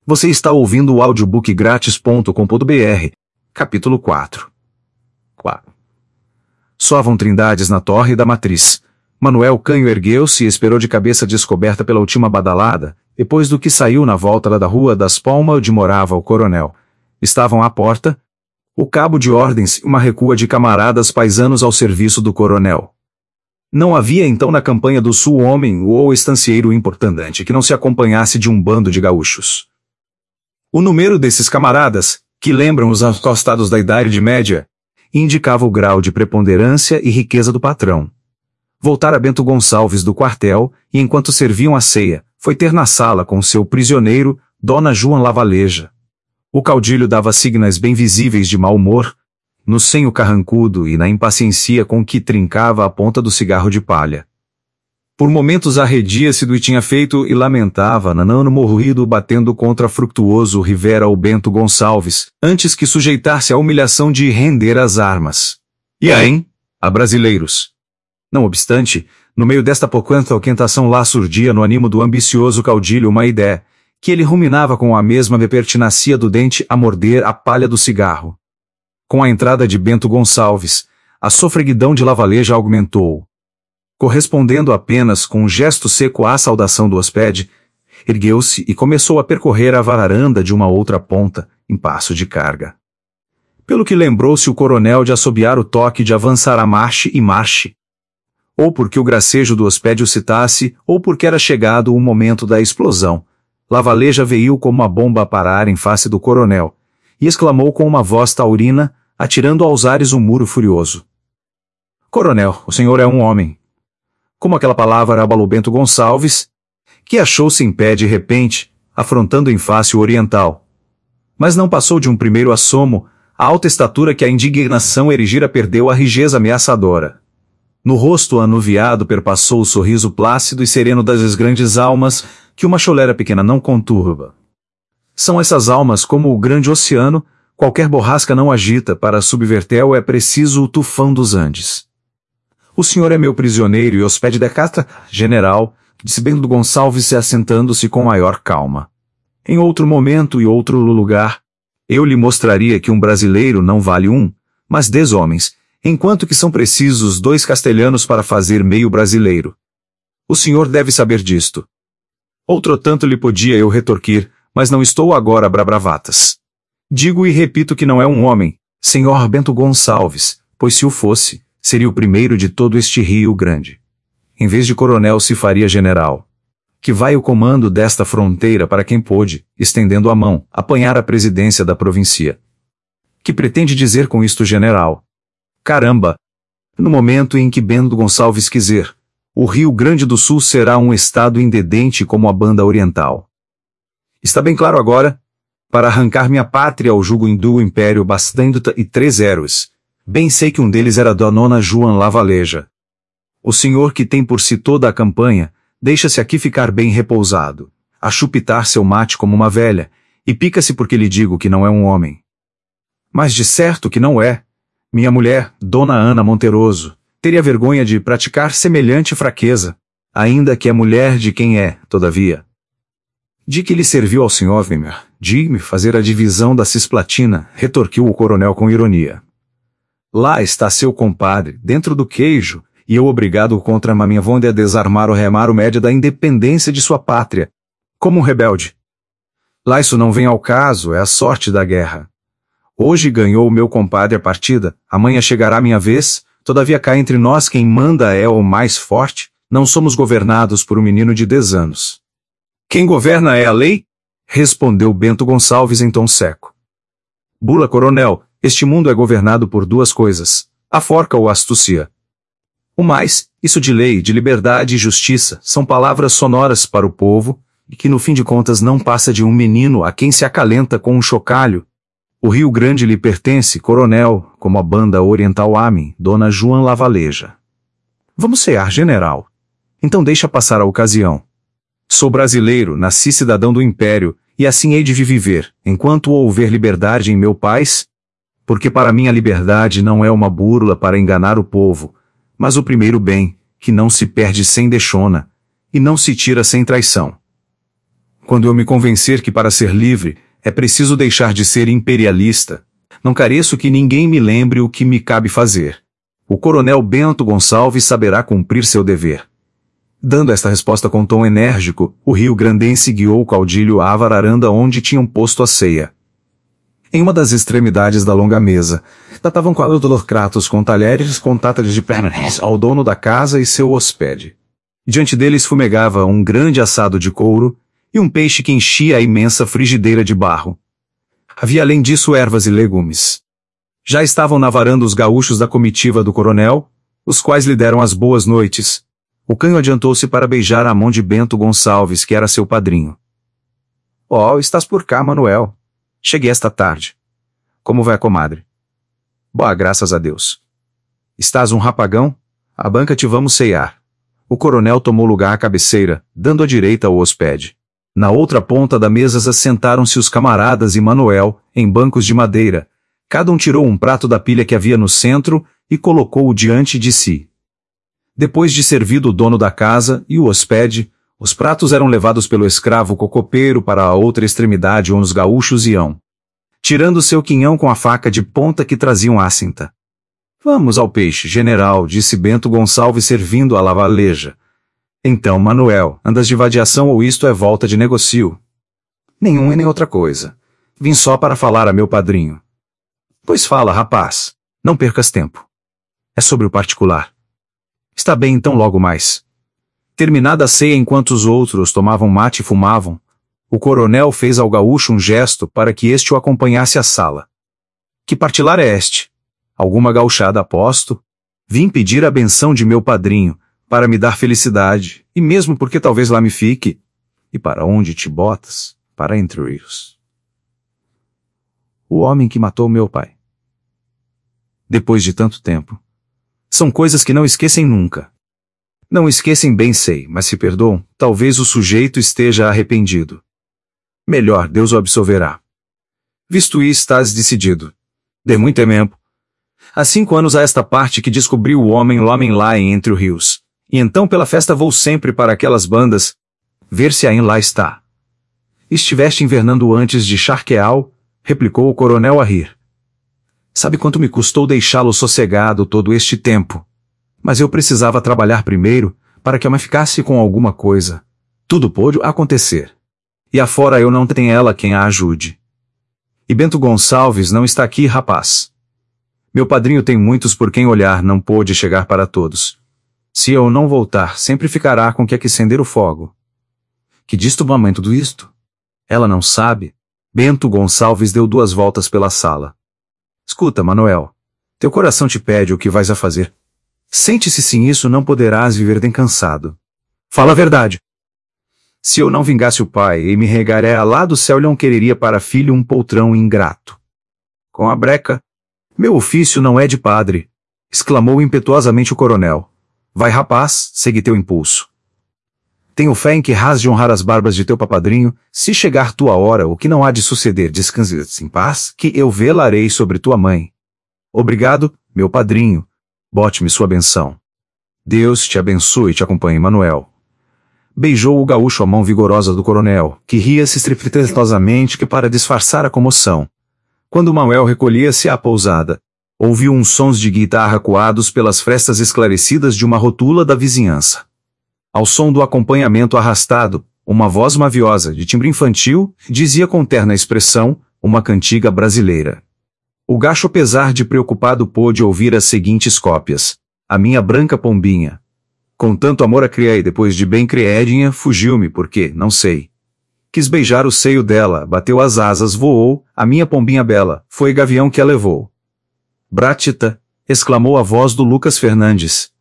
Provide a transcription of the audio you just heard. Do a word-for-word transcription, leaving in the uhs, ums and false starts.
Você está ouvindo o audiobook grátis ponto com ponto br, capítulo quatro. quatro. Soavam trindades na torre da matriz. Manuel Canho ergueu-se e esperou de cabeça descoberta pela última badalada, depois do que saiu na volta da Rua das Palmas onde morava o coronel. Estavam à porta, o cabo de ordens e uma recua de camaradas paisanos ao serviço do coronel. Não havia então na campanha do sul homem ou estancieiro importante que não se acompanhasse de um bando de gaúchos. O número desses camaradas, que lembram os acostados da Idade Média, indicava o grau de preponderância e riqueza do patrão. Voltara Bento Gonçalves do quartel, e enquanto serviam a ceia, foi ter na sala com seu prisioneiro, Dona Joan Lavaleja. O caudilho dava signas bem visíveis de mau humor, no senho carrancudo e na impaciência com que trincava a ponta do cigarro de palha. Por momentos arredia-se do que tinha feito e lamentava nanano morrido batendo contra fructuoso Rivera ou Bento Gonçalves, antes que sujeitar-se à humilhação de render as armas. E aí, a brasileiros. Não obstante, no meio desta porquanta oquentação lá surgia no ânimo do ambicioso caudilho uma ideia, que ele ruminava com a mesma pertinacia do dente a morder a palha do cigarro. Com a entrada de Bento Gonçalves, a sofreguidão de Lavaleja aumentou. Correspondendo apenas com um gesto seco à saudação do hóspede, ergueu-se e começou a percorrer a varanda de uma outra ponta, em passo de carga. Pelo que lembrou-se o coronel de assobiar o toque de avançar a marche e marche. Ou porque o gracejo do hóspede o citasse, ou porque era chegado o momento da explosão. Lavaleja veio como uma bomba a parar em face do coronel, e exclamou com uma voz taurina, atirando aos ares um muro furioso. Coronel, o senhor é um homem. Como aquela palavra abalou Bento Gonçalves, que achou-se em pé de repente, afrontando em face o oriental. Mas não passou de um primeiro assomo, a alta estatura que a indignação erigira perdeu a rigidez ameaçadora. No rosto anuviado perpassou o sorriso plácido e sereno das grandes almas, que uma cholera pequena não conturba. São essas almas como o grande oceano, qualquer borrasca não agita, para subverter-o é preciso o tufão dos Andes. O senhor é meu prisioneiro e hóspede da casa, general, disse Bento Gonçalves assentando-se com maior calma. Em outro momento e outro lugar, eu lhe mostraria que um brasileiro não vale um, mas dez homens, enquanto que são precisos dois castelhanos para fazer meio brasileiro. O senhor deve saber disto. Outro tanto lhe podia eu retorquir, mas não estou agora a bravatas. Digo e repito que não é um homem, senhor Bento Gonçalves, pois se o fosse, seria o primeiro de todo este Rio Grande. Em vez de coronel se faria general. Que vai o comando desta fronteira para quem pôde, estendendo a mão, apanhar a presidência da província. Que pretende dizer com isto general? Caramba! No momento em que Bento Gonçalves quiser, o Rio Grande do Sul será um estado independente como a banda oriental. Está bem claro agora? Para arrancar minha pátria ao jugo hindu império bastando e três héroes. Bem sei que um deles era Dona Joan Lavaleja. O senhor que tem por si toda a campanha, deixa-se aqui ficar bem repousado, a chupitar seu mate como uma velha, e pica-se porque lhe digo que não é um homem. Mas de certo que não é. Minha mulher, Dona Ana Monteroso, teria vergonha de praticar semelhante fraqueza, ainda que é mulher de quem é, todavia. De que lhe serviu ao senhor Weimar, de-me fazer a divisão da Cisplatina, retorquiu o coronel com ironia. Lá está seu compadre, dentro do queijo, e eu obrigado contra a minha vontade a desarmar o remaro média da independência de sua pátria, como um rebelde. Lá isso não vem ao caso, é a sorte da guerra. Hoje ganhou o meu compadre a partida, amanhã chegará a minha vez, todavia cá entre nós quem manda é o mais forte, não somos governados por um menino de dez anos. Quem governa é a lei? Respondeu Bento Gonçalves em tom seco. Bula, coronel, este mundo é governado por duas coisas, a forca ou a astúcia. O mais, isso de lei, de liberdade e justiça, são palavras sonoras para o povo, e que no fim de contas não passa de um menino a quem se acalenta com um chocalho. O Rio Grande lhe pertence, coronel, como a banda oriental Amin, Dona Joan Lavaleja. Vamos cear, general. Então deixa passar a ocasião. Sou brasileiro, nasci cidadão do império, e assim hei de viver, enquanto houver liberdade em meu país, porque para mim a liberdade não é uma burla para enganar o povo, mas o primeiro bem, que não se perde sem deixona, e não se tira sem traição. Quando eu me convencer que para ser livre, é preciso deixar de ser imperialista, não careço que ninguém me lembre o que me cabe fazer. O coronel Bento Gonçalves saberá cumprir seu dever. Dando esta resposta com tom enérgico, o rio-grandense guiou o caudilho à varanda onde tinham posto a ceia. Em uma das extremidades da longa mesa, datavam quadro do Kratos com talheres com tátares de pernas ao dono da casa e seu hóspede. Diante deles fumegava um grande assado de couro e um peixe que enchia a imensa frigideira de barro. Havia além disso ervas e legumes. Já estavam na varanda os gaúchos da comitiva do coronel, os quais lhe deram as boas noites. O canho adiantou-se para beijar a mão de Bento Gonçalves, que era seu padrinho. — Oh, estás por cá, Manuel. Cheguei esta tarde. Como vai a comadre? — Boa, graças a Deus. — Estás um rapagão? A banca te vamos ceiar. O coronel tomou lugar à cabeceira, dando à direita ao hóspede. Na outra ponta da mesa sentaram-se os camaradas e Manuel, em bancos de madeira. Cada um tirou um prato da pilha que havia no centro e colocou-o diante de si. Depois de servido o dono da casa e o hóspede, os pratos eram levados pelo escravo cocopeiro para a outra extremidade onde os gaúchos iam, tirando seu quinhão com a faca de ponta que traziam à cinta. — Vamos ao peixe, general, disse Bento Gonçalves servindo a lavaleja. — Então, Manuel, andas de vadiação ou isto é volta de negocio? — Nenhum e nem outra coisa. Vim só para falar a meu padrinho. — Pois fala, rapaz. Não percas tempo. É sobre o particular. Está bem então logo mais. Terminada a ceia enquanto os outros tomavam mate e fumavam, o coronel fez ao gaúcho um gesto para que este o acompanhasse à sala. — Que particular é este? Alguma gauchada aposto? Vim pedir a benção de meu padrinho, para me dar felicidade, e mesmo porque talvez lá me fique. E para onde te botas? Para Entre Rios. O homem que matou meu pai. Depois de tanto tempo. São coisas que não esquecem nunca. Não esquecem, bem sei, mas se perdoam, talvez o sujeito esteja arrependido. Melhor, Deus o absolverá. Visto isso, estás decidido. De muito tempo. Há cinco anos a esta parte que descobriu o homem o homem lá em Entre Rios. E então pela festa vou sempre para aquelas bandas, ver se ainda lá está. Estiveste invernando antes de Charqueal, replicou o coronel a rir. Sabe quanto me custou deixá-lo sossegado todo este tempo? Mas eu precisava trabalhar primeiro, para que eu me ficasse com alguma coisa. Tudo pôde acontecer. E afora eu não tenho ela quem a ajude. E Bento Gonçalves não está aqui, rapaz. Meu padrinho tem muitos por quem olhar, não pôde chegar para todos. Se eu não voltar, sempre ficará com que acender o fogo. Que diz tu, mamãe, tudo isto? Ela não sabe. Bento Gonçalves deu duas voltas pela sala. Escuta, Manuel. Teu coração te pede o que vais a fazer. Sente-se sem isso não poderás viver bem cansado. Fala a verdade. Se eu não vingasse o pai e me regaré lá do céu, não quereria para filho um poltrão ingrato. Com a breca. Meu ofício não é de padre, exclamou impetuosamente o coronel. Vai, rapaz, segue teu impulso. Tenho fé em que has de honrar as barbas de teu papadrinho, se chegar tua hora, o que não há de suceder, descanse em paz, que eu velarei sobre tua mãe. Obrigado, meu padrinho. Bote-me sua benção. Deus te abençoe e te acompanhe, Manuel. Beijou o gaúcho a mão vigorosa do coronel, que ria-se estrepitosamente que para disfarçar a comoção. Quando Manuel recolhia-se à pousada, ouviu uns sons de guitarra coados pelas frestas esclarecidas de uma rotula da vizinhança. Ao som do acompanhamento arrastado, uma voz maviosa, de timbre infantil, dizia com terna expressão, uma cantiga brasileira. O gacho, apesar de preocupado, pôde ouvir as seguintes cópias. A minha branca pombinha. Com tanto amor a criei, depois de bem criadinha, fugiu-me, porque, não sei. Quis beijar o seio dela, bateu as asas, voou, a minha pombinha bela, foi gavião que a levou. Bratita, exclamou a voz do Lucas Fernandes,